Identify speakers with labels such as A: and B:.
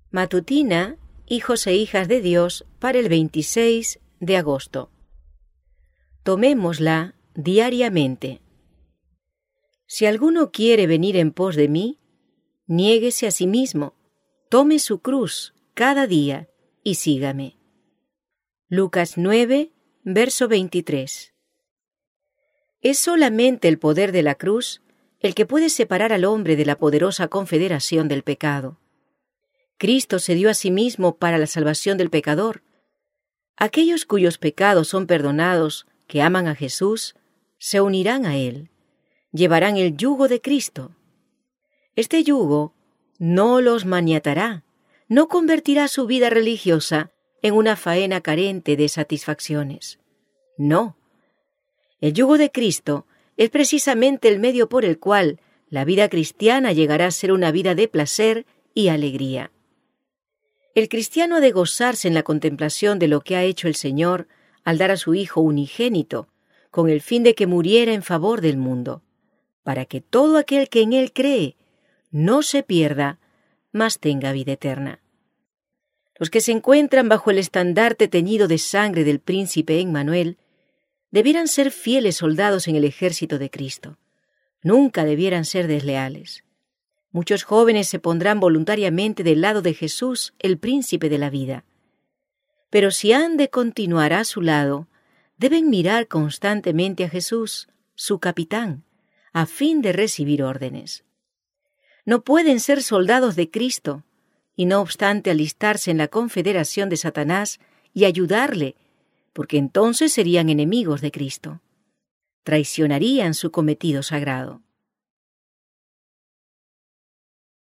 A: Matutina, hijos e hijas de Dios, para el 26 de agosto. Tomémosla diariamente. Si alguno quiere venir en pos de mí, niéguese a sí mismo, tome su cruz cada día y sígame. Lucas 9, verso 23. Es solamente el poder de la cruz el que puede separar al hombre de la poderosa confederación del pecado. Cristo se dio a sí mismo para la salvación del pecador. Aquellos cuyos pecados son perdonados, que aman a Jesús, se unirán a Él, llevarán el yugo de Cristo. Este yugo no los maniatará, no convertirá su vida religiosa en una faena carente de satisfacciones. No. El yugo de Cristo es precisamente el medio por el cual la vida cristiana llegará a ser una vida de placer y alegría. El cristiano ha de gozarse en la contemplación de lo que ha hecho el Señor al dar a su Hijo unigénito, con el fin de que muriera en favor del mundo, para que todo aquel que en Él cree no se pierda, mas tenga vida eterna. Los que se encuentran bajo el estandarte teñido de sangre del príncipe Emmanuel debieran ser fieles soldados en el ejército de Cristo. Nunca debieran ser desleales. Muchos jóvenes se pondrán voluntariamente del lado de Jesús, el príncipe de la vida. Pero si han de continuar a su lado, deben mirar constantemente a Jesús, su capitán, a fin de recibir órdenes. No pueden ser soldados de Cristo, y no obstante alistarse en la confederación de Satanás y ayudarle, porque entonces serían enemigos de Cristo. Traicionarían su cometido sagrado.